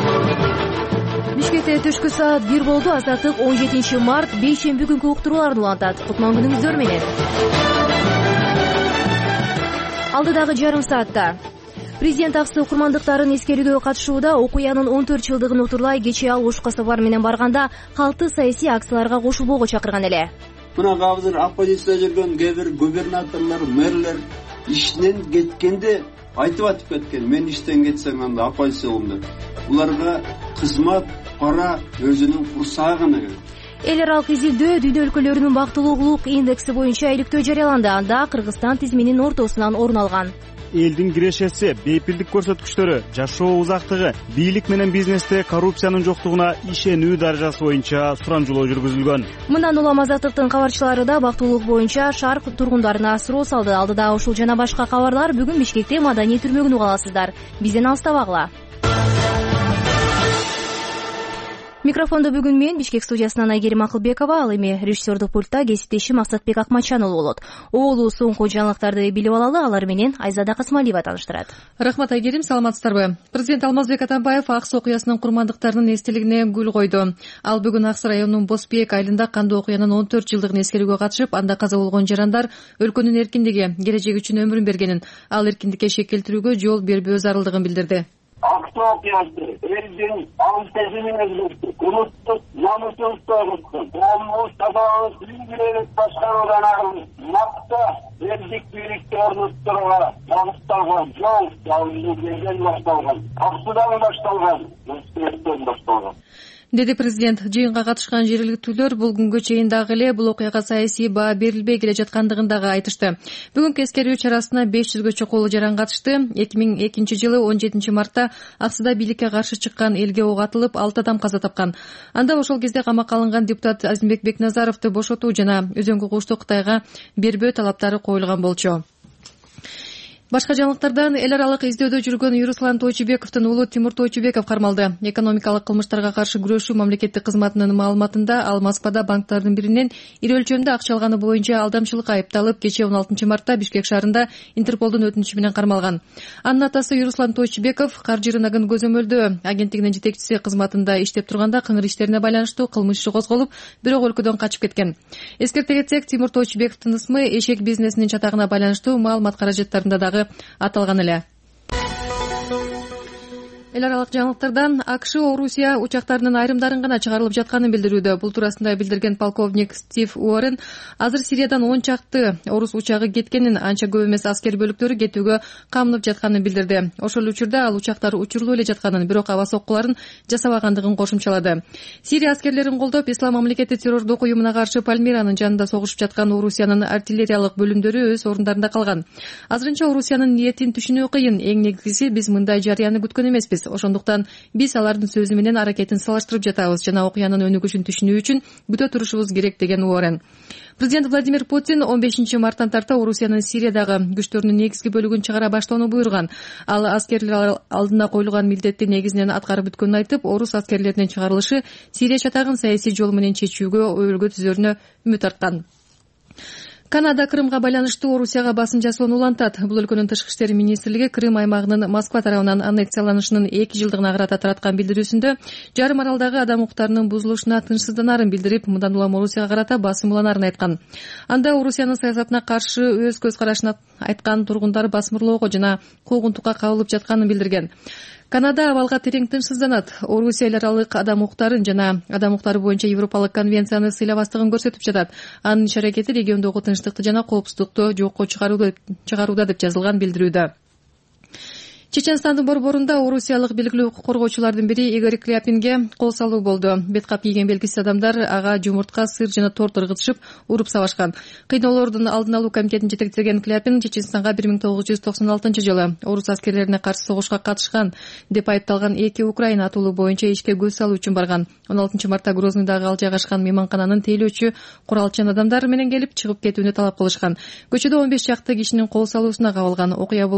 Бишкекте түшкү саат 1 болду. Азаттык 17 март бейшемби күнкү уктурууларды улантат. Кутман күнүңүздөр менен. Алдыдагы жарым саатта президент аксы окурмандыктарын эскерүүдө катышууда. Окуянын 14 жылдыгын утурлай кечээ ал Ошко сапар менен барганда калкты саясий акцияларга кошулбоого чакырган эле. Мына азыр оппозицияда жүргөн кээ бир губернаторлор, мэрлер иштен кеткенде айтып атып кеткен. Мен иштен кетсем анда оппозиция болом деп. Буларга кызмат, пара өзүнүн курсагына керек. Эл аралык изилдөө дүйнө өлкөлөрүнүн бактылуулук индекси боюнча иликтөө жарыяланды. Анда Кыргызстан тизменин ортосунан орун алган. Элдин кирешеси, бейпилдик көрсөткүчтөрү, жашоо узактыгы, бийлик менен бизнесте коррупциянын жоктугуна ишенүү даражасы боюнча сурамжылоо жүргүзүлгөн. Мындан улам Азаттыктын кабарчылары да бактылуулук боюнча шаар тургундарына суроо салды. Алдыда ушул жана башка кабарлар бүгүн Бишкекте маданий түрмөгүн уга аласыздар. Бизден алыстабагыла. Микрофондо бүгүн мен Бишкек студиясынан Айгерим Акылбекова, ал эми режиссердук пультта кесиптешим Максатбек Акматчан болот. Оолу соңку жаңылыктарды билип алалы, алар менен Айзада Касмалиева тааныштырат. Рахмат Айгерим, саламатсыздарбы? Президент Алмазбек Атамбаев Аксы окуясынын курмандыктарынын эстелигине гүл койду. Ал бүгүн Аксы районунун Босбек айылында кандуу окуянын 14 жылдыгын эскерүүгө катышып, анда каза болгон жарандар өлкөнүн эркиндиги, келечеги үчүн өмүрүн бергенин, ал эркиндикке шек келтирүүгө жол бербөө зарылдыгын билдирди. Аксы окуясы элдин аңсезимин өзгөрттү, улуттук намысыбызды оготту, коомубуз тазалык ийгилик башкаруудан арылып, макта элдик бийликти орнотууга багытталган жол жолдон башталган, Аксыдан башталган, Бишкектен башталган, деди президент. Жыйынга катышкан жергиликтүүлөр бул күнгө чейин дагы эле бул окуяга саясий баа берилбей келе жаткандыгын дагы айтышты. Бүгүнкү эскерүү чарасына 500гө чукул жаран катышты. 2002 жылы 17 мартта Аксыда бийликке каршы чыккан элге ок атылып, 6 адам каза тапкан. Анда ошол кезде камакка алынган депутат Азимбек Бекназаровду бошотуу жана өзүн укуктуу Кытайга бербөө талаптары коюлган болчу. Башка жаңылыктардан эл аралык издөөдө жүргөн Юруслан Тойчубековдун уулу Тимур Тойчубеков кармалды. Экономикалык кылмыштарга каршы күрөшүү мамлекеттик кызматынын маалыматында ал Москвада банктардын биринен ири өлчөмдө акча алганы боюнча алдамчылыкка айыпталып, кечээ 16 мартта Бишкек шаарында Интерполдун өтүнүчү менен кармалган. Анын атасы Юруслан Тойчубеков Каржы рыногун көзөмөлдөө агенттигинин жетекчиси кызматында иштеп турганда кыңыр иштерине байланыштуу кылмыш иши козголуп, бирок өлкөдөн качып кеткен. Эскерте кетсек, Тимур Тойчубековдун ысмы эшек бизнесинин чатагына байланыштуу маалымат каражаттарында дагы аталган эле. Эл аралык жаңылыктардан АКШ Орусия учактарынын айрымдарын гана чыгарылып жатканын билдирүүдө. Бул туурасында билдирген полковник Стив Уоррен азыр Сириядан 10 чакты орус учагы кеткенин, анча көп эмес аскер бөлүктөрү кетүүгө камынып жатканын билдирди. Ошол учурда ал учактар учурлуу эле жатканын, бирок аба соккуларын жасабагандыгын кошумчалады. Сирия аскерлерин колдоп, Ислам мамлекети террордук уюмуна каршы Пальмиранын жанында согушуп жаткан Орусиянын артиллериялык бөлүмдөрү өз орундарында калган. Азырынча Орусиянын ниетин түшүнүү кыйын. Эң негизгиси, биз мындай жарыяны күткөн эмеспиз. Ошондуктан биз алардын сөзү менен аракетин салыштырып жатабыз жана окуянын өнүгүшүн түшүнүү үчүн күтө турушубуз керек, деген Уоррен. Президент Владимир Путин 15 марттан тарта Орусиянын Сириядагы күчтөрүнүн негизги бөлүгүн чыгара баштоону буйруган. Ал аскерлер алдына коюлган милдетти негизинен аткарып бүткөнүн айтып, орус аскерлеринин чыгарылышы Сирия чатагын саясий жол менен чечүүгө өбөлгө түзөрүнө үмүт арткан. Канада Крымга байланыштуу Орусияга басым жасоону улантат. Бул өлкөнүн тышкы иштер министрлиги Крым аймагынын Москва тарабынан аннексияланышынын 2 жылдыгына карата тараткан билдирүүсүндө жарым аралдагы адам укуктарынын бузулушуна тынчсызданарын билдирип, мындан улам Орусияга карата басым уланарын айткан. Анда Орусиянын саясатына каршы өз көз карашын айткан тургундар басмырлоого жана куугунтукка кабылып жатканын билдирген. Канада абалга терең тынчсызданат. Орусия эл аралык адам укуктарын жана адам укуктары боюнча Европалык конвенцияны сыйлабастыгын көрсөтүп жатат. Анын иш-аракети региондогу тынчтыкты жана коопсуздукту жокко чыгарууда деп жазылган билдирүүдө. Чеченстандын борборунда орусиялык белгилүү укук коргоочулардын бири Игорь Кляпинге кол салуу болду. Бет кап кийген белгисиз адамдар ага жумуртка, сыр жана торт ыргытышып, уруп сабашкан. Кыйноолордун алдын алуу комитетин жетектеген Кляпин Чеченстанга 1996 жылы орус аскерлерине каршы согушка катышкан деп айыпталган 2 Украина атуулу боюнча ишке көз салуу үчүн барган. 16 мартта Грознойдагы ал жайгашкан мейманкананын тейлөөчү куралчан адамдар менен келип чыгып кетүүнү талап кылышкан. Көчөдө 15 чакты кишинин кол салуусуна кабылган.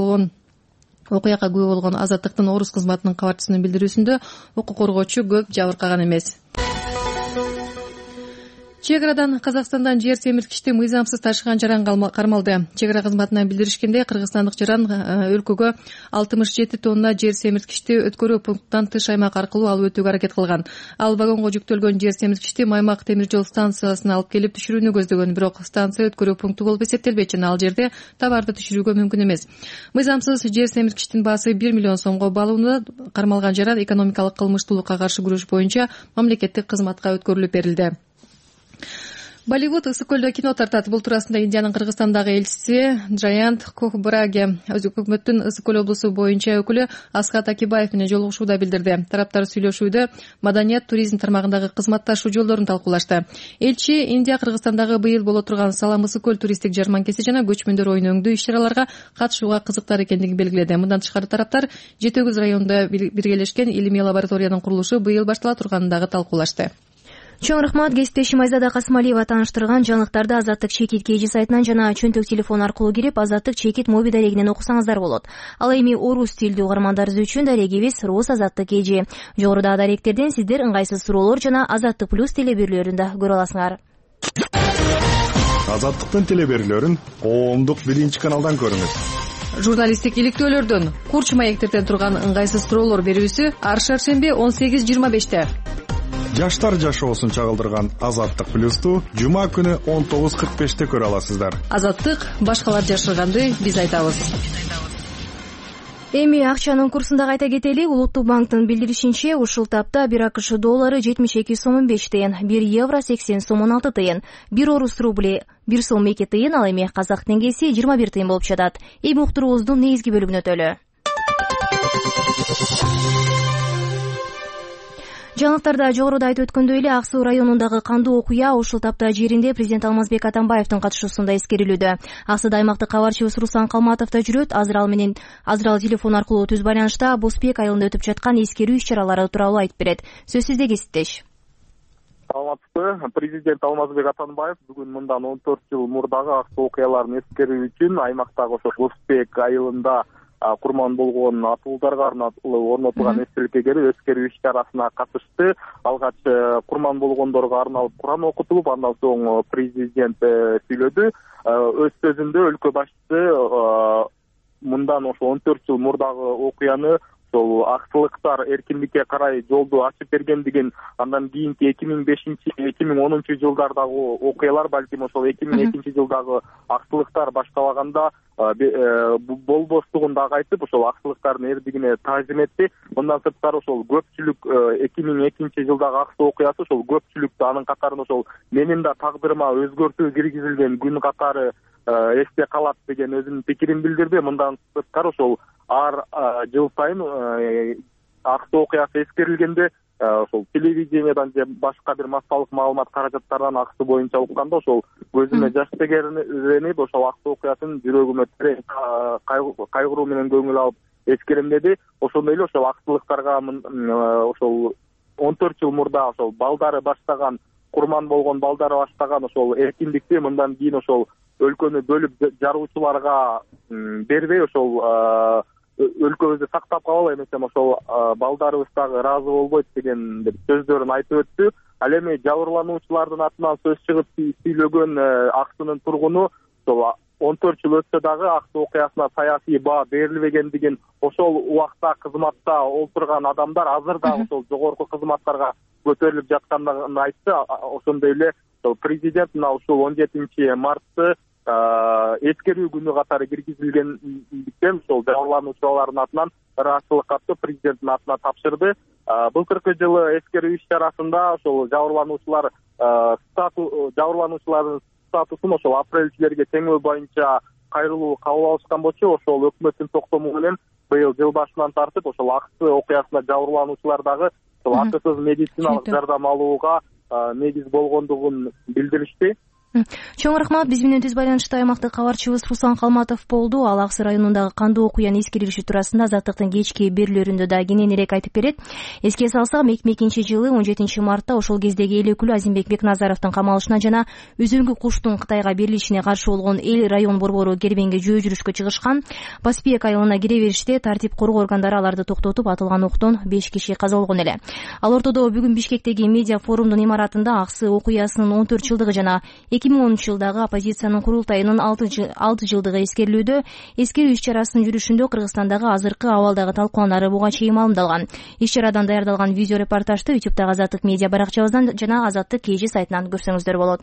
Окуяга күбө болгон Азаттыктын орус кызматынын кабарчысынын билдирүүсүндө укук коргоочу көп жабыркаган эмес. Чек арадан Казакстандан жер семирткичти мыйзамсыз ташыган жаран кармалды. Чек ара кызматынан билдиришкенде, кыргызстандык жаран өлкөгө 67 тонна жер семирткичти өткөрүү пункттан тыш аймак аркылуу алып өтүүгө аракет кылган. Ал вагонго жүктөлгөн жер семирткичти Маймак темир жол станциясына алып келип түшүрүүнү көздөгөн, бирок станция өткөрүү пункту болуп эсептелбейт жана ал жерде товарды түшүрүүгө мүмкүн эмес. Мыйзамсыз жер семирткичтин баасы 1 миллион сомго баалуунда кармалган жаран экономикалык кылмыштуулукка каршы күрөш боюнча мамлекеттик кызматка өткөрүлүп берилди. Болливуд ысык көлдө кино тартат. Бул туурасында Индиянын Кыргызстандагы элчиси Джаянт Кохбраге өкмөттүн ысык көл облусу боюнча өкүлү Асхат Акибаев менен жолугушууда билдирди. Тараптар сүйлөшүүдө маданият, туризм тармагындагы кызматташуу жолдорун талкуулашты. Элчи Индия Кыргызстандагы быйыл боло турган Салам ысык көл туристтик жарманкеси жана көчмөндөр оюн өңдүү иш-чараларга катышууга кызыктар экендигин белгиледи. Мындан тышкары тараптар Жети Өгүз районунда биргелешкен илимий лабораториянын курулушу быйыл баштала турганын дагы талкуулашты. Чоң рахмат. Кесиптешим Айзада Касымалиева тааныштырган жаңылыктарды Азаттык чекит KG сайтынан жана чөнтөк телефон аркылуу кирип, Азаттык чекит моби дарегинен окусаңыздар болот. Ал эми орус тилдүү угармандарыбыз үчүн дарегибиз Рус Азаттык KG. Жогорудагы даректерден сиздер ыңгайсыз суроолор жана Азаттык плюс телеберүүлөрүн да көрө аласыңар. Азаттыктын телеберүүлөрүн коомдук 1-каналдан көрүңүз. Журналисттик иликтөөлөрдөн, курч маектерден турган ыңгайсыз суроолор берүүсү ар шаршемби 18:25. Жаштар жашоосун чагылдырган Азаттык плюсту жума күнү 19:45 көрө аласыздар. Азаттык башкалар жашырганды биз айтабыз. Эми акчанын курсун да кайта кетели. Улуттук банктын билдиришинче, ушул тапта 1 АКШ доллары 72 сом 5 тыйын, 1 евро 80 сом 16 тыйын, 1 орус рубли 1 сом 2 тыйын, ал эми казак теңгеси 21 тыйын болуп жатат. Эми уктуруубуздун негизги бөлүгүнө өтөлү. Жаңылыктарда жогоруда айтып өткөндөй эле Ак Суу районундагы кандуу окуя ушул тапта жеринде президент Алмазбек Атамбаевдин катышуусунда эскерилүүдө. Аксыда аймактык кабарчыбыз Руслан Калматов да жүрөт. Азыр ал телефон аркылуу түз байланышта Бузбек айылында өтүп жаткан эскерүү иш-чаралары тууралуу айтып берет. Сөз сизде, кесиптеш. Саламатсызбы. Президент Алмазбек Атамбаев бүгүн мындан 14 жыл мурдагы Ак Суу окуяларын эскерүү үчүн аймактагы ошо Бузбек айылында курман болгон атуулдарга арналуу орнотулган эстеликке келип эскерүү иш-чарасына катышты. Алгач курман болгондорго арналып Куран окутулуп, андан соң президент сүйлөдү. Өз сөзүндө өлкө башчысы мындан ошо 14 жыл мурдагы окуяны ошол акчылыктар эркиндикке карай жолду ачып бергендигин, андан кийинки 2005-2010 жылдардагы окуялар, балким ошол 2002 жылдагы акчылыктар башталаганда болбоштугун дагы айтып, ошол акчылыктардын эрдигине таазим этти. Мындан сырткары ошол көпчүлүк 2002 жылдагы Ак Суу окуясы ошол көпчүлүктү, анын катарында ошол менин да тагдырыма өзгөртүү киргизилген күн катары эсте калат деген өзүнүн пикирин билдирди. Мындан сырткары ошол ар жыл сайын Ак Суу окуясы эскерилгенде ошол телевидениедан же башка бир массалык маалымат каражаттарынан Ак Суу боюнча укканда ошол көзүмө жаш тегеренип, ошол Ак Суу окуясын жүрөгүмө кайгыруу менен көңүл алып эскерем деди. Ошондой эле ошол акчылыктарга ошол 14 жыл мурда ошол балдары баштаган, курман болгон балдары баштаган ошол эркиндикти мындан кийин ошол өлкөнү бөлүп жаруучуларга бербей, ошол өлкөбүздү сактап калалы, эмесем ошол балдарыбыз дагы ыраазы болбойт деген сөздөрүн айтып өттү. Ал эми жабырлануучулардын атынан сөз чыгып сүйлөгөн Ак Суунун тургуну ошол 14 жыл өтсө дагы Ак Суу окуясына саясий баа берилбегендигин, ошол убакта кызматта олтурган адамдар азыр дагы ошол жогорку кызматтарга көтөрүлүп жаткандыгын айтты. Ошондой эле президент мына ушул 17 мартты эскерүү күнү катары киргизилгендиктен ошол жабырлануучулардын атынан ыраазычылык катты президенттин атына тапшырды. Былтыркы жылы эскерүү иш-чарасында ошол жабырлануучулардын статусун ошол апрелчилерге теңөө боюнча кайрылуу кабыл алышкан болчу. Ошол өкмөттүн токтому менен быйыл жыл башынан тартып ошол Ак Суу окуясына жабырлануучулар дагы ошол акысыз медициналык жардам алууга негиз болгондугун билдиришти. Чоң рахмат. Биз менен түз байланышта аймактык кабарчыбыз Руслан Калматов болду. Ал Аксы районундагы кандуу окуянын эскерилиши туурасында Азаттыктын кечки берүүлөрүндө да кененирээк айтып берет. Эске салсак, 2002-жылы 17 мартта ошол кездеги эл өкүлү Азимбек Бекназаровдун камалышына жана үзүңгү куштун Кытайга берилишине каршы болгон эл район борбору кербенге жөө жүрүшкө чыгышкан. Баспек айылына кире бериште тартип коргоо органдары аларды токтотуп, атылган октон 5 киши каза болгон эле. Ал ортодо бүгүн Бишкектеги медиа форумдун имаратында Аксы окуясынын 14 жылдыгы жана 2010-жылдагы оппозициянын курултайынын 6 жылдыгы эскерилүүдө. Эскерүү иш-чарасынын жүрүшүндө Кыргызстандагы азыркы абалдагы талкууланары буга чейин маалымдалган. Иш-чарадан даярдалган видео репортажды YouTube'дагы Азаттык медиа баракчабыздан жана Азаттык KG сайтынан көрсөңүздөр болот.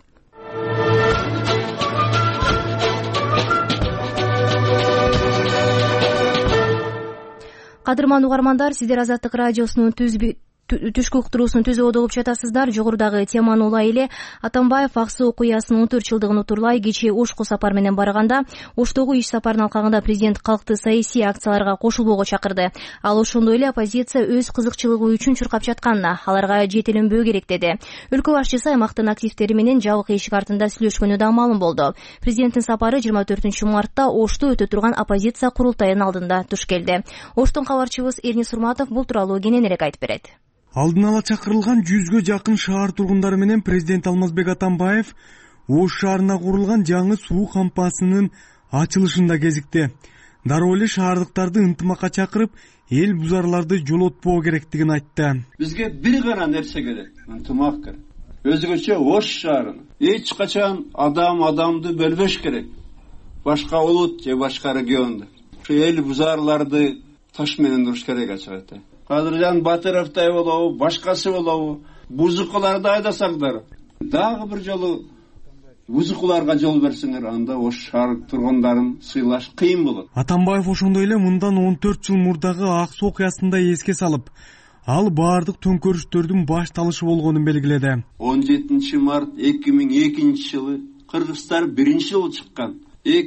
Кадырман угармандар, сиздер Азаттык радиосунун түшкү уктуруусун түзүүгө угуп жатасыздар. Жогорудагы теманы улай эле Атамбаев Аксы окуясынын 14 жылдыгын утурлай кечээ Ошко сапар менен барганда, Оштогу иш сапарынын алкагында президент калкты саясий акцияларга кошулбоого чакырды. Ал ошондой эле оппозиция өз кызыкчылыгы үчүн чуркап жатканына, аларга жетеленбөө керек деди. Өлкө башчысы аймактын активдери менен жабык эшик артында сүйлөшкөнү да маалым болду. Президенттин сапары 24 мартта Ошто өтө турган оппозиция курултайынын алдында туш келди. Оштон кабарчыбыз Эрнис Урматов бул тууралуу кененирээк айтып берет. Алдын ала чакырылган 100гө жакын шаар тургундары менен президент Алмазбек Атамбаев Ош шаарына курулган жаңы суу кампасынын ачылышында кезикти. Дароо эле шаардыктарды ынтымакка чакырып, эл бузарларды жолотпоо керектигин айтты. Бизге бир гана нерсе керек, ынтымак керек. Өзгөчө Ош шаарына эч качан адамды бөлбөш керек. Башка улут же башка регионду. Ушу эл бузарларды таш менен уруш керек ачыгаты. Кадыржан Батыровдай болобу, башкасы болобу, бузукуларды айдасаңдар. Дагы бир жолу бузукуларга жол берсеңер, анда Ош шаар тургундарын сыйлаш кыйын болот. Атамбаев ошондой эле мындан 14 жыл мурдагы Аксы окуясында эске салып, ал баардык төңкөрүштөрдүн башталышы болгонун белгиледи. 17 март 2002 жылы кыргыздар биринчи жолу чыккан.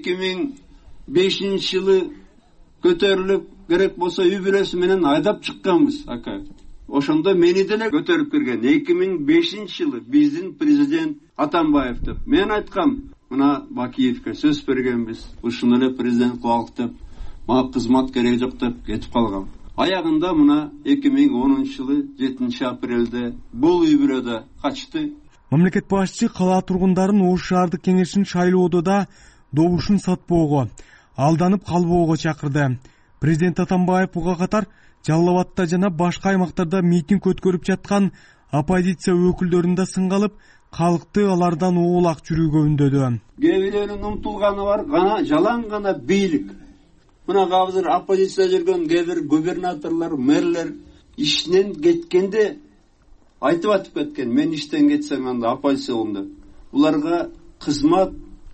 2005 жылы көтөрүлүп керек болсо үй бүлөсү менен айдап чыкканбыз, ака. Ошондо мени деле көтөрүп берген. 2005 жылы биздин президент Атамбаев деп мен айткам, мына Бакиевке сөз бергенбиз. Ушуну эле президент кылалык деп, мага кызмат кереги жок деп кетип калгам. Аягында мына 2010 жылы 7 апрелде бул үй бүлөдө качты. Мамлекет башчысы кала тургундарын Ош шаардык кеңешин шайлоодо да добушун сатпоого, алданып калбоого чакырды. Президент Атамбаев буга катар Жалал Абадта жана башка аймактарда митинг өткөрүп жаткан оппозиция өкүлдөрүн да сынга алып, калкты алардан оолак жүрүүгө үндөдү. Кээ бирөөнүн умтулганы бар, гана жалаң гана бийлик. Мына азыр оппозицияда жүргөн кээ бир губернаторлор, мэрлер иштен кеткенде айтып атып кеткен. Мен иштен кетсем анда оппозиция болом деп. Буларга кызмат,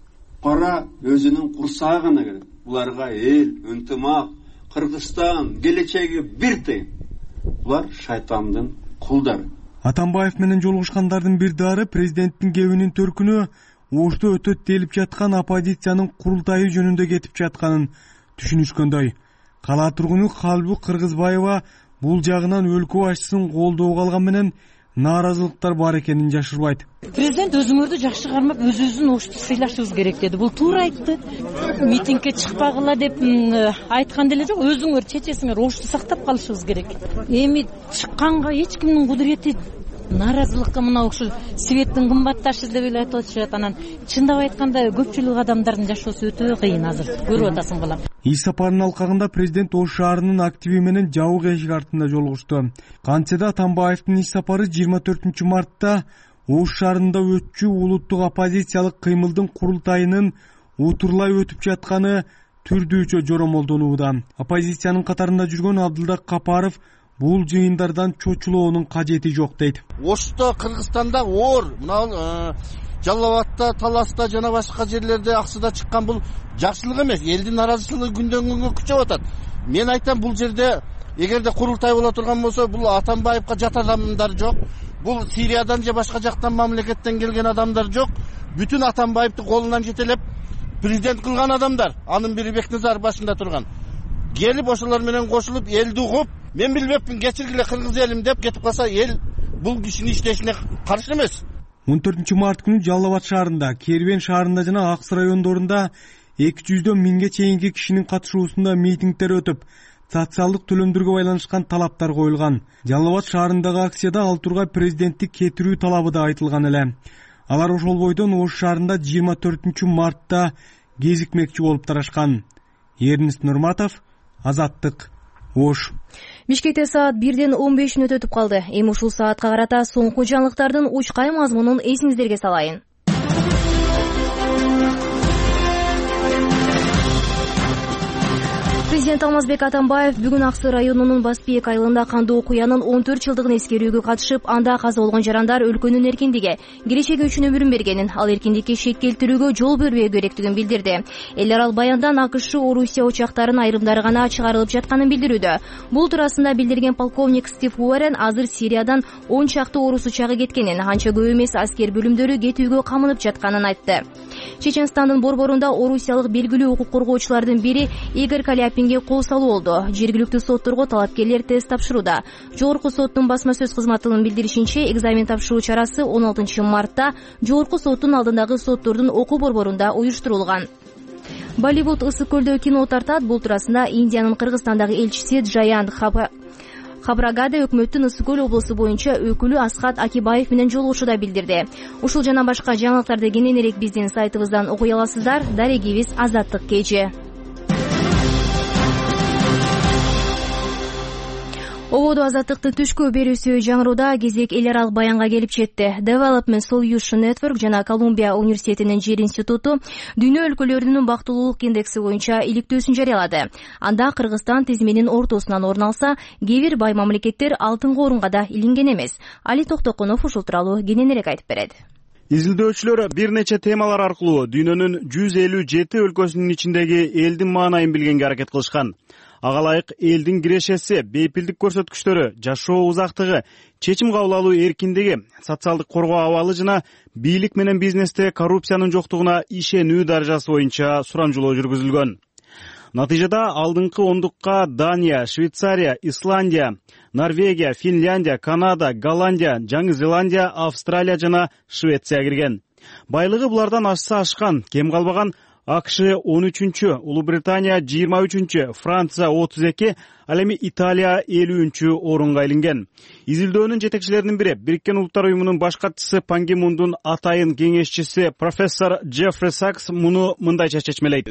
пара өзүнүн курсагына керек. Буларга эл, ынтымак, Кыргызстан келечеги бир тыйын. Булар шайтандын кулдары. Атамбаев менен жолугушкандардын бир дары президенттин кебинин төркүнү Ошто өтөт делип жаткан оппозициянын курултайы жөнүндө кетип жатканын түшүнүшкөндөй. Кала тургуну Калбу Кыргызбаева бул жагынан өлкө башчысын колдоого алган менен нааразылыктар бар экенин жашырбайт. Президент өзүңөрдү жакшы кармап, өзүбүздүн Ошту сыйлашыбыз керек деди. Бул туура айтты. Митингге чыкпагыла деп айткан деле жок. Өзүңөр чечесиңер, Ошту сактап калышыбыз керек. Эми чыкканга эч кимдин кудурети нааразылыкка мына ушул светтин кымбатташы деп эле айтып атышат. Анан чындап айтканда көпчүлүк адамдардын жашоосу өтө кыйын азыр. Көрүп атасың балам. Иш сапарынын алкагында президент Ош шаарынын активи менен жабык эшик артында жолугушту. Кантсе да Атамбаевдин иш сапары 24 мартта Ош шаарында өтчү улуттук оппозициялык кыймылдын курултайынын утурлай өтүп жатканы түрдүүчө жоромолдонууда. Оппозициянын катарында жүргөн Абдылдак Капаров бул жыйындардан чочулоонун кажети жок дейт. Ошто Кыргызстанда оор, мына Жалал Абадта, Таласта жана башка жерлерде Аксыда чыккан бул жакшылык эмес. Элдин наразычылыгы күндөн күнгө күчөп атат. Мен айтам, бул жерде эгерде курултай боло турган болсо, бул Атамбаевка жат адамдар жок. Бул Сириядан же башка жактан мамлекеттен келген адамдар жок. Бүтүн Атамбаевди колунан жетелеп президент кылган адамдар. Анын бири Бекназар башында турган. Келип ошолор менен кошулуп элди угуп, мен билбепмин, кечиргиле кыргыз элим деп кетип калса, эл бул кишинин иштешине каршы эмес. 14 март күнү Жалал Абад шаарында, Кербен шаарында жана Акс райондорунда 200 миңге чейинки кишинин катышуусунда митингдер өтүп, социалдык төлөмдөргө байланышкан талаптар коюлган. Жалал Абад шаарындагы акцияда ал тургай президенттик кетирүү талабы да айтылган эле. Алар ошол бойдон Ош шаарында 24 мартта кезикмекчи болуп тарашкан. Эрнест Нурматов, Азаттык, Ош. Бишкекте саат 1:15 өтүп калды. Эми ушул саатка карата соңку жаңылыктардын учкай мазмунун эсиңиздерге салайын. Президент Алмазбек Атамбаев бүгүн Аксы районунун Басбек айылында кандуу окуянын 14 жылдыгын эскерүүгө катышып, анда каза болгон жарандар өлкөнүн эркиндиги, келечеги үчүн өмүрүн бергенин, ал эркиндикке шек келтирүүгө жол бербөө керектигин билдирди. Эл арал баяндан АКШ Орусия учактарынын айрымдары гана чыгарылып жатканын билдирүүдө. Бул туурасында билдирген полковник Стив Уоррен азыр Сириядан 10 чакты орус учагы кеткенин, анча көп эмес аскер бөлүмдөрү кетүүгө камынып жатканын айтты. Чеченстандын борборунда орусиялык белгилүү укук коргоочулардын бири Игорь Каляпинге кол салуу болду. Жергиликтүү сотторго талапкерлер тест тапшырууда. Жогорку соттун басма сөз кызматынын билдиришинче, экзамен тапшыруу чарасы 16 мартта Жогорку соттун алдындагы соттордун окуу борборунда уюштурулган. Болливуд ысык көлдө кино тартат. Бул туурасында Индиянын Кыргызстандагы элчиси Джаянт Хабрагада өкмөттүн Ысык көл облусу боюнча өкүлү Асхат Акибаев менен жолугушууда билдирди. Ушул жана башка жаңылыктарды кененирээк биздин сайтыбыздан окуй аласыздар. Дарегибиз Азаттык кечи. Ободо Азаттыкты түшкө берүүсү жаңырууда кезек эл аралык баянга келип жетти. Development Solution Network жана Колумбия университетинин жер институту дүйнө өлкөлөрүнүн бактылуулук индекси боюнча иликтөөсүн жарыялады. Анда Кыргызстан тизменин ортосунан орун алса, кээ бир бай мамлекеттер алтынкы орунга да илинген эмес. Али Токтокунов ушул тууралуу кененирээк айтып берет. Изилдөөчүлөр бир нече темалар аркылуу дүйнөнүн 157 өлкөсүнүн ичиндеги элдин маанайын билгенге аракет кылышкан. Ага ылайык элдин кирешеси, бейпилдик көрсөткүчтөрү, жашоо узактыгы, чечим кабыл алуу эркиндиги, социалдык коргоо абалы жана бийлик менен бизнесте коррупциянын жоктугуна ишенүү даражасы боюнча сурамжылоо жүргүзүлгөн. Натыйжада алдыңкы ондукка Дания, Швейцария, Исландия, Норвегия, Финляндия, Канада, Голландия, Жаңы Зеландия, Австралия жана Швеция кирген. Байлыгы булардан ашса ашкан, кем калбаган АКШ 13-чү, Улуу Британия 23-чү, Франция 32, ал эми Италия 50-чү орунга илинген. Изилдөөнүн жетекчилеринин бири Бириккен Улуттар уюмунун баш катчысы Пан Ги Мундун атайын кеңешчиси профессор Джеффри Сакс муну мындайча чечмелейт.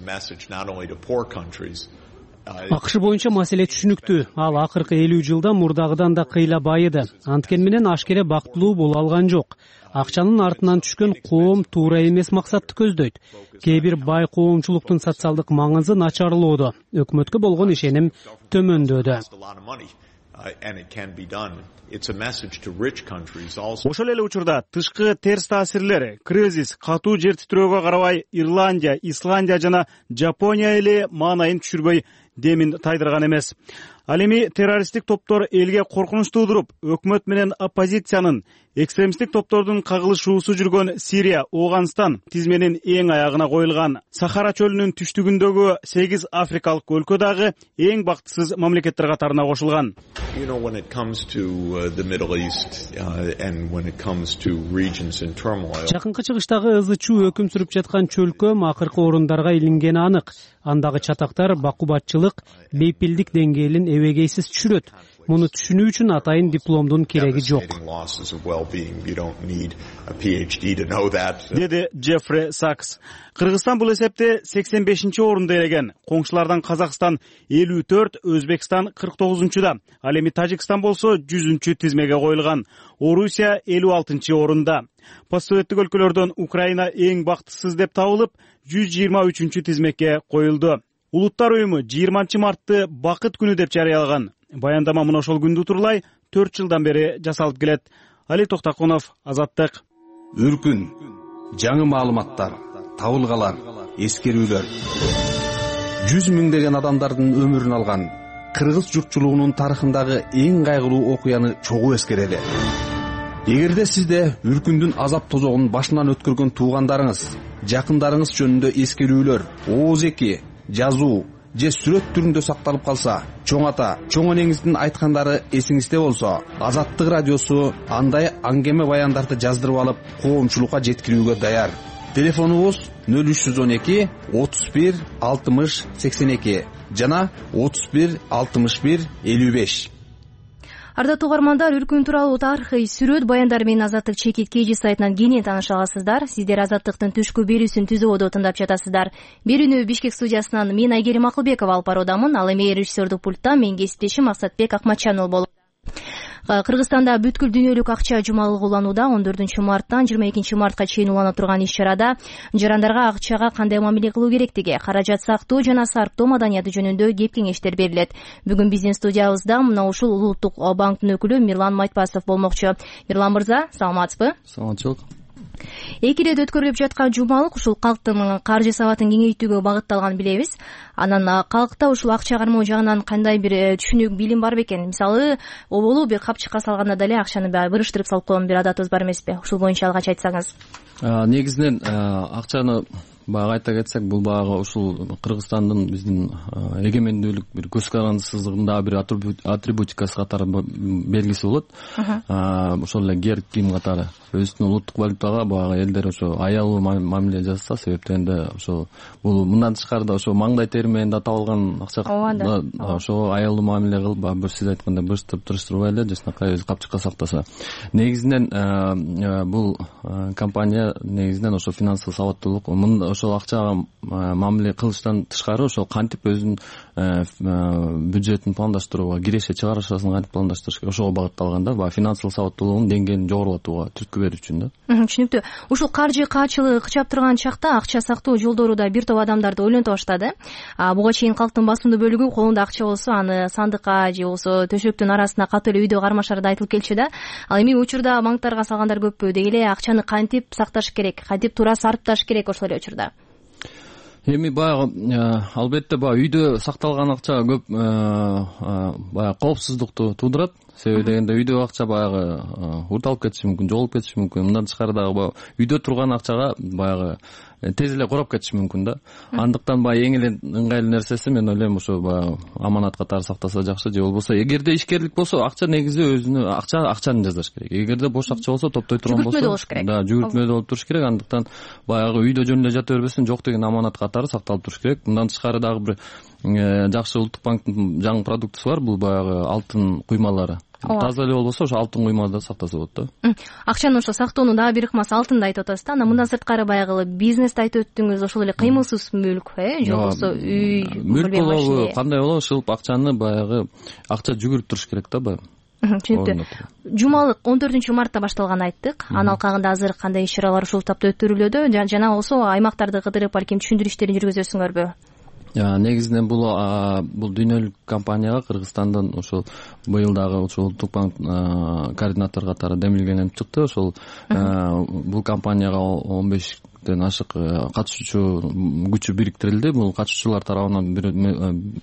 АКШ боюнча маселе түшүнүктүү. Ал акыркы 50 жылда мурдагыдан да кыйла байыды. Анткени менен ашкере бактылуу боло алган жок. Акчанын артынан түшкөн коом туура эмес максатты көздөйт. Кээ бир бай коомчулуктун социалдык маңызы начарлоодо. Өкмөткө болгон ишеним төмөндөөдө. Ошол эле учурда тышкы терс таасирлер, кризис, катуу жер титирөөгө карабай Ирландия, Исландия жана Жапония эле маанайын түшүрбөй демин тайдырган эмес. Ал эми террористтик топтор элге коркунуч туудуруп, өкмөт менен оппозициянын, экстремисттик топтордун кагылышуусу жүргөн Сирия, Ооганстан тизменин эң аягына коюлган. Сахара чөлүнүн түштүгүндөгү 8 африкалык өлкө дагы эң бактысыз мамлекеттер катарына кошулган. Жакынкы чыгыштагы ызы чуу өкүм сүрүп жаткан чөлкөм акыркы орундарга илингени анык. Андагы чатактар бакубатчылык, бейпилдик деңгээлин эбегейсиз түшүрөт. Муну түшүнүү үчүн атайын дипломдун кереги жок. Деди Джеффри Сакс. Кыргызстан бул эсепте 85-чи орунда элеген. Коңшулардан Казакстан 54, Өзбекстан 49-чуда. Ал эми Тажикстан болсо 100-чү тизмеге коюлган. Орусия 56-чы орунда. Постсоветтик өлкөлөрдөн Украина эң бактысыз деп табылып, 123-чү тизмекке коюлду. Улуттар уюму 20 мартты бакыт күнү деп жарыялаган. Баяндама мына ошол күндү турлай 4 жылдан бери жасалып келет. Али Токтокунов, Азаттык. Үркүн, жаңы маалыматтар, табылгалар, эскерүүлөр. 100 миңдеген адамдардын өмүрүн алган кыргыз журтчулугунун тарыхындагы эң кайгылуу окуяны чогуу эскерели. Эгерде сизде үркүндүн азап тозогун башынан өткөргөн туугандарыңыз, жакындарыңыз жөнүндө эскерүүлөр, ооз эки, жазуу, же сүрөт түрүндө сакталып калса, чоң ата, чоң энеңиздин айткандары эсиңизде болсо, Азаттык радиосу андай аңгеме баяндарды жаздырып алып, коомчулукка жеткирүүгө даяр. Телефонубуз 0312 31 60 82 жана 31 61 55. Ардаттуу угармандар, Үркүн тууралуу тарыхый сүрөт баяндар менен Азаттык чекит KG сайтынан кенен тааныша аласыздар. Сиздер Азаттыктын түшкү берүүсүн түзүүгө тыңдап жатасыздар. Берүүнү Бишкек студиясынан мен Айгерим Акылбекова алып баруудамын. Ал эми режиссердук пульттан менин кесиптешим Максатбек Акматчанов болот. Кыргызстанда бүткүл дүйнөлүк акча жумалыгы уланууда. 14-марттан 22-мартка чейин улана турган иш-чарада жарандарга акчага кандай мамиле кылуу керектиги, каражат сактоо жана сарптоо маданияты жөнүндө кеп кеңештер берилет. Бүгүн биздин студиябызда мына ушул Улуттук банктын өкүлү Мирлан Майтпасов болмокчу. Мирлан мырза, саламатсызбы? Саламатчылык. Эки ирет өткөрүлүп жаткан жумалык ушул калктын каржы сабатын кеңейтүүгө багытталганын билебиз. Анан калкта ушул акча кармоо жагынан кандай бир түшүнүк, билим бар бекен? Мисалы, оболу бир капчыкка салганда деле акчаны бырыштырып салып койгон бир адатыбыз бар эмеспи? Ушул боюнча алгач айтсаңыз. Негизинен акчаны айта кетсек, бул баягы ушул Кыргызстандын биздин эгемендүүлүк бир көз карандысыздыгында бир атрибутикасы катары белгиси болот. Ошол эле герб кийим катары өзүнүн улуттук валютага баягы элдер ошо аялуу мамиле жасаса, себептен ошо бул мындан тышкары да ошо маңдай тери менен да табылган акча, ошо аялуу мамиле кылып, бир сиз айткандай бырыштырбай эле жакшынакай өзү капчыкка сактаса. Негизинен бул компания негизинен ошо финансылык сабаттуулук, ошол акчага мамиле кылыштан тышкары ошол кантип өзүнүн бюджетин пландаштырууга, киреше чыгарышасын кантип пландаштырыш керек, ошого багытталган да, баягы финансылык сабаттуулугунун деңгээлин жогорулатууга, түрткү берүү үчүн да. Түшүнүктүү. Ушул каржы каачылыгы кычап турган чакта акча сактоо жолдору да бир топ адамдарды ойлонто баштады. Буга чейин калктын басымдуу бөлүгү колунда акча болсо, аны сандыкка же болсо төшөктүн арасына катуу эле үйдө кармашары да айтылып келчү да. Ал эми учурда банктарга салгандар көппү, деги эле акчаны кантип сакташ керек, кантип туура сарпташ керек ошол эле учурда. Эми баягы албетте баягы үйдө сакталган акча көп баягы коопсуздукту туудурат. Себеби дегенде үйдө акча баягы урталып кетиши мүмкүн, жоголуп кетиши мүмкүн. Мындан тышкары дагы үйдө турган акчага баягы тез эле курап кетиши мүмкүн да. Андыктан баягы эң эле ыңгайлуу нерсеси мен ойлойм ошо баягы аманат катары сактаса жакшы. Же болбосо эгерде ишкерлик болсо акча негизи өзүнө акчаны жасаш керек. Эгерде бош акча болсо, топтой турган болсо, жүгүртмөдө болуш керек. Да, жүгүртмөдө болуп туруш керек. Андыктан баягы үйдө жөн эле жата бербестен, жок деген аманат катары сакталып туруш керек. Мындан тышкары дагы бир жакшы Улуттук банктын жаңы продуктусу бар, бул баягы алтын куймалары. Таза эле болбосо ошо алтын куймада сактаса болот да. Акчаны ошо сактоонун дагы бир ыкмасы алтында айтып атасыз да. Анан мындан сырткары баягы бизнести айтып өттүңүз, ошол эле кыймылсыз мүлк, же болбосо үй, мүлк болобу, кандай болобу, ушул акчаны баягы акча жүгүрүп туруш керек да баягы. Түшүнүктүү. Жумалык 14-мартта башталганын айттык. Анын алкагында азыр кандай иш-чаралар ушул тапта өткөрүлүүдө, жана болсо аймактарды кыдырып балким түшүндүрүү иштерин жүргүзөсүңөрбү? Негизинен бул дүйнөлүк компанияга Кыргызстандан ошол быйыл дагы ошол Улуттук банк координатор катары демилгеленип чыкты. Ошол бул компанияга 15 ашык катышуучу күчү бириктирилди. Бул катышуучулар тарабынан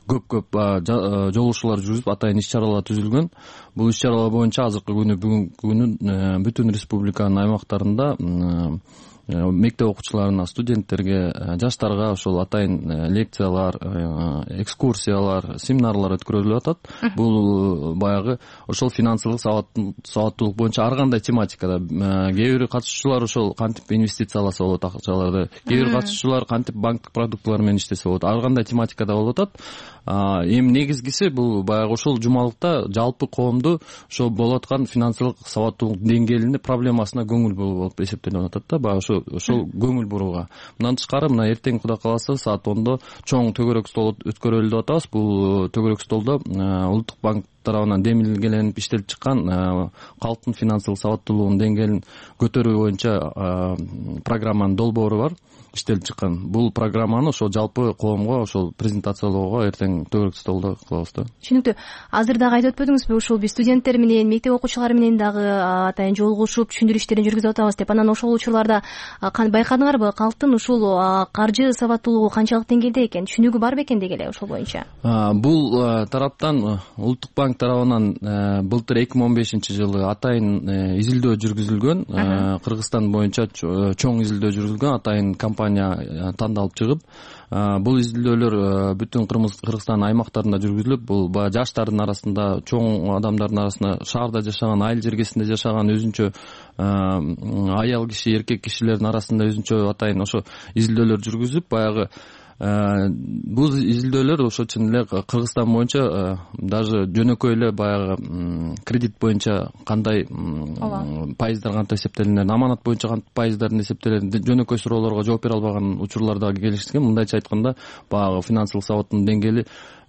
көп жолугушуулар жүргүзүп, атайын иш-чаралар түзүлгөн. Бул иш-чаралар боюнча азыркы күнү бүгүн бүтүн республиканын аймактарында мектеп окуучуларына, студенттерге, жаштарга ошол атайын лекциялар, экскурсиялар, семинарлар өткөрүлүп атат. Бул баягы ошол финансылык сабаттуулук боюнча ар кандай тематикада. Кээ бир катышуучулар ошол кантип инвестицияласа болот акчаларды, кээ бир катышуучулар кантип банктык продуктылар менен иштесе болот. Ар кандай тематикада болуп атат. Эми негизгиси бул баягы ошол жумалыкта жалпы коомду ошо болуп аткан финансылык сабаттуулук деңгээлине, проблемасына көңүл буруу болуп эсептелип атат да. Баягы ошол көңүл бурууга. Мындан тышкары мына эртең Кудай кааласа саат 10-до чоң төгөрөк стол өткөрөлүп деп атабыз. Бул төгөрөк столдо Улуттук банк тарабынан демилгеленип иштелип чыккан калктын финансылык сабаттуулугунун деңгээлин көтөрүү боюнча программанын долбоору бар, иштелип чыккан. Бул программаны ошол жалпы коомго ошол презентациялоого эртең төгөрөк столдо кылабыз да. Түшүнүктүү. Азыр дагы айтып өтпөдүңүзбү, ушул биз студенттер менен, мектеп окуучулары менен дагы атайын жолугушуп түшүндүрүү иштерин жүргүзүп атабыз деп. Анан ошол учурларда байкадыңарбы, калктын ушул каржы сабаттуулугу канчалык деңгээлде экен, түшүнүгү бар бекен деги эле ошол боюнча? Бул тараптан Улуттук банк банк тарабынан былтыр 2015-жылы атайын изилдөө жүргүзүлгөн. Кыргызстан боюнча чоң изилдөө жүргүзүлгөн, атайын компания тандалып чыгып, бул изилдөөлөр бүтүн Кыргызстан аймактарында жүргүзүлүп, бул баягы жаштардын арасында, чоң адамдардын арасында, шаарда жашаган, айыл жергесинде жашаган өзүнчө аял киши, эркек кишилердин арасында өзүнчө атайын ошо изилдөөлөр жүргүзүп, баягы бул изилдөөлөр ошол үчүн эле Кыргызстан боюнча даже жөнөкөй эле баягы кредит боюнча кандай пайыздар кантип эсептелинет, аманат боюнча кантип пайыздардын эсептелет, жөнөкөй суроолорго жооп бере албаган учурлар дагы келишкен. Мындайча айтканда, баягы финансылык сабаттын деңгээли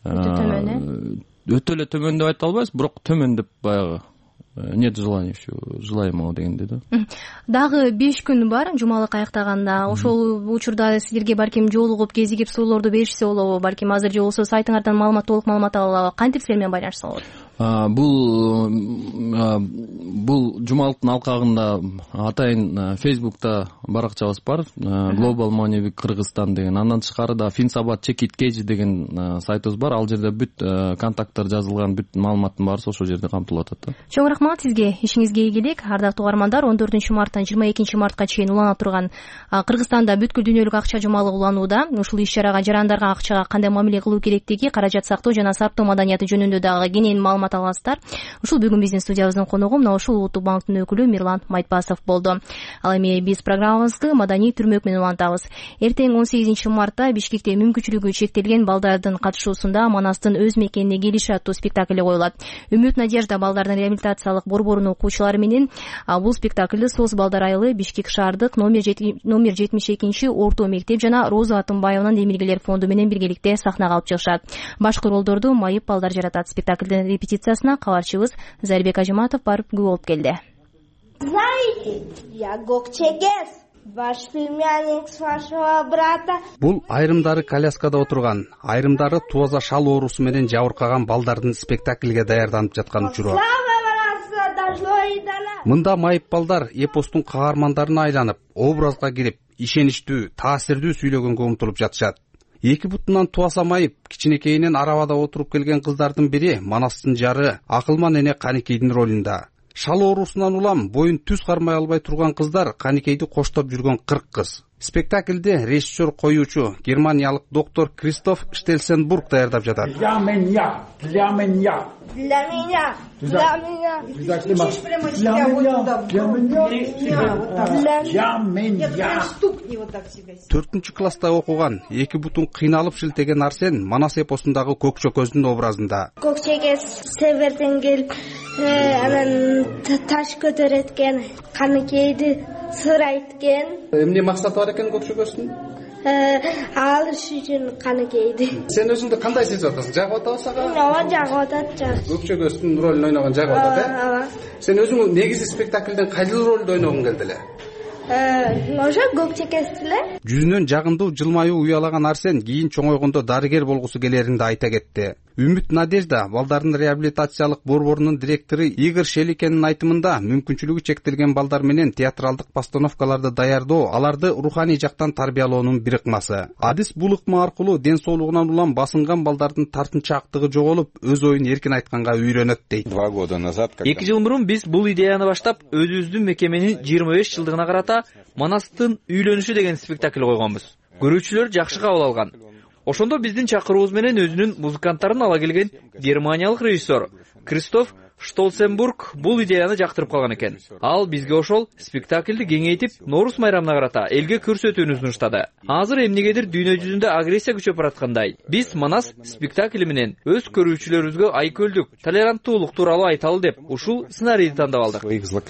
өтө эле төмөн деп айта албайбыз, бирок төмөн деп баягы нет желаемого дегендей да. Дагы 5 күн бар жумалык аяктаганда. Ошол учурда силерге балким жолугуп, кезигип суроолорду беришсе болобу, балким азыр же болсо сайтыңардан толук маалымат ала алабы? Кантип силер менен байланышса болот? Бул жумалыктын алкагында атайын Facebook'та баракчабыз бар, Global Money Week Кыргызстан деген. Андан тышкары да Finsabat Check It Kg деген сайтыбыз бар. Ал жерде бүт контакттар жазылган, бүт маалыматтын баары ошол жерде камтылып атат да. Чоң рахмат сизге, ишиңизге ийгилик. Ардактуу угармандар, 14 марттан 22 мартка чейин улана турган Кыргызстанда бүткүл дүйнөлүк акча жумалыгы уланууда. Ушул иш-чарага жарандарга акчага кандай мамиле кылуу керектиги, каражат сактоо жана сарптоо маданияты жөнүндө дагы кенен маалымат аласыздар. Ушул бүгүн биздин студиябыздын коногу мына ушул Улуттук банктын өкүлү Мирлан Майтбасов болду. Ал эми биз программабызды маданий түрмөк менен улантабыз. Эртең 18 мартта Бишкекте мүмкүнчүлүгү чектелген балдардын катышуусунда Манастын өз мекенине келиши аттуу спектакль коюлат. Үмүт Надежда балдардын реабилитациялык борборунун окуучулары менен бул спектакльды СОС балдар айылы Бишкек шаардык номер 72 орто мектеп жана Роза Атымбаеванын эмилгелер фонду менен биргеликте сахнага алып чыгышат. Башкы ролдорду майып балдар жаратат. Спектаклдын репетициясына кабарчыбыз Зарбек Ажиматов барып күбө болуп келди. Знаете, я Гокчегес, ваш племянник с вашего брата. Бул айрымдары коляскада отурган, айрымдары туаза шал оорусу менен жабыркаган балдардын спектакльге даярданып жаткан учуру. Мында майып балдар эпостун каармандарына айланып, образга кирип, ишеничтүү, таасирдүү сүйлөгөнгө умтулуп жатышат. Эки бутунан туаса майып, кичинекейинен арабада отуруп келген кыздардын бири Манастын жары Акылман эне Каникейдин ролунда. Шал оорусунан улам боюн түз кармай албай турган кыздар Каникейди коштоп жүргөн 40 кыз. Спектакльде режиссер коюучу германиялык доктор Кристоф Штельсенбург даярдап жатат. Для меня. Төртүнчү класста окуган, эки бутун кыйналып шилтеген Арсен Манас эпосундагы Көкчөкөздүн образында. Көкчөгөз северден келип, анан таш көтөрөткен, Каникейди сыр айткен. Эмне максаты бар экен Көкчөкөздүн? Алыш үчүн Каникейди. Сен өзүңдү кандай сезип атасың? Жагып атабы сага? Ооба, жагып атат. Көкчөкөздүн ролун ойногон жагып атат, э? Ооба. Сен өзүң негизи спектакльден кайсыл ролду ойногуң келди эле? Ошо Көкчөкөз эле. Жүзүнөн жагымдуу жылмаюу уялаган Арсен кийин чоңойгондо дарыгер болгусу келерин да айта кетти. Үмүт Надежда балдардын реабилитациялык борборунун директору Игорь Шеликенин айтымында мүмкүнчүлүгү чектелген балдар менен театралдык постановкаларды даярдоо, аларды руханий жактан тарбиялоонун бир ыкмасы. Адис бул ыкма аркылуу ден соолугунан улам басынган балдардын тартынчаактыгы жоголуп, өз оюн эркин айтканга үйрөнөт дейт. 2 жыл мурун биз бул идеяны баштап, өзүбүздүн мекеменин 25 жылдыгына карата Манастын үйлөнүшү деген спектакль койгонбуз. Көрүүчүлөр жакшы кабыл алган. Ошондо биздин чакыруубуз менен өзүнүн музыканттарын ала келген германиялык режиссер Кристоф Штольценбург бул идеяны жактырып калган экен. Ал бизге ошол спектакльди кеңейтип, Норус майрамына карата элге көрсөтүүнү сунуштады. Азыр эмнегедир дүйнө жүзүндө агрессия күчөп бараткандай, биз Манас спектакли менен өз көрүүчүлөрүбүзгө айкөлдүк, толеранттуулук тууралуу айталы деп ушул сценарийди тандап алдык.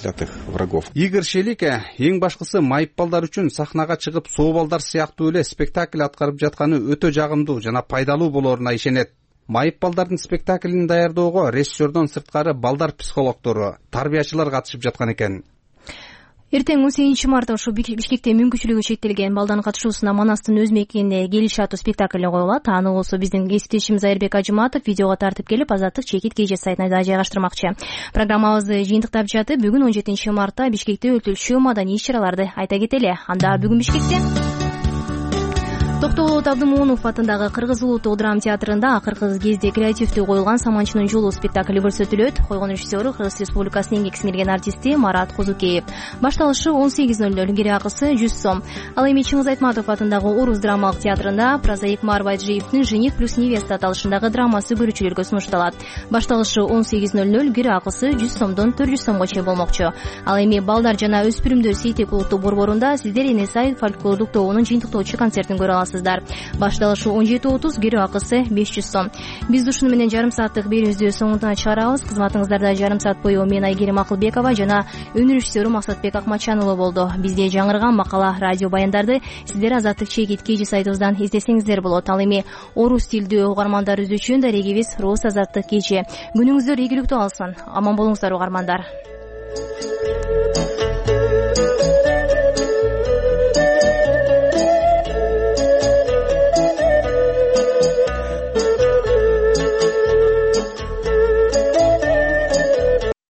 Игорь Шелике эң башкысы майып балдар үчүн сахнага чыгып, соо балдар сыяктуу эле спектакль аткарып жатканы өтө жагымдуу жана пайдалуу болоруна ишенет. Майып балдардын спектаклин даярдоого режиссердон сырткары балдар психологдору, тарбиячылар катышып жаткан экен. Эртең 18 мартта ушу Бишкекте мүмкүнчүлүгү чектелген балдардын катышуусуна Манастын өз мекенине келиши аттуу спектакль коюлат. Аны болсо биздин кесиптешибиз Айырбек Ажиматов видеого тартып келип, Азаттык Чекит KG сайтына да жайгаштырмакчы. Программабызды жыйынтыктап жатып, бүгүн 17 мартта Бишкекте өтүлчү маданий иш-чараларды айта кетели. Анда бүгүн Бишкекте Токтолот Абдымоунов атындагы Кыргыз улуттук драма театрында акыркы кезде креативдүү коюлган Саманчынын жолу спектакли көрсөтүлөт. Койгон режиссеру Кыргыз Республикасынын еңбек сиңирген артисти Марат Козукеев. Башталышы 18:00, кире акысы 100 сом. Ал эми Чыңгыз Айтматов атындагы Орус драмалык театрында прозаик Марв Айджиевдин «Жених плюс невеста» аталышындагы драмасы көрүүчүлөргө сунушталат. Башталышы 18:00, кире акысы 100 сомдон 400 сомго чейин болмокчу. Ал эми балдар жана өспүрүмдөр Сейтек улуттук борборунда сиздер Эне Сай фольклордук тобунун жыйынтыктоочу концертин көрө аласыздар. Башталышы 17:30, кире акысы 500 сом. Биз ушуну менен жарым сааттык берүүбүздү соңуна чыгарабыз. Кызматыңыздарда жарым саат бою мен Айгерим Акылбекова жана өнөр режиссеру Максатбек Акматчан уулу болду. Бизде жаңырган макала, радио баяндарды сиздер Азаттык чегит KG сайтыбыздан издесеңиздер болот. Ал эми орус тилдүү угармандарыбыз үчүн дарегибиз Рус Азаттык KG. Күнүңүздөр ийгиликтүү алсын. Аман болуңуздар угармандар.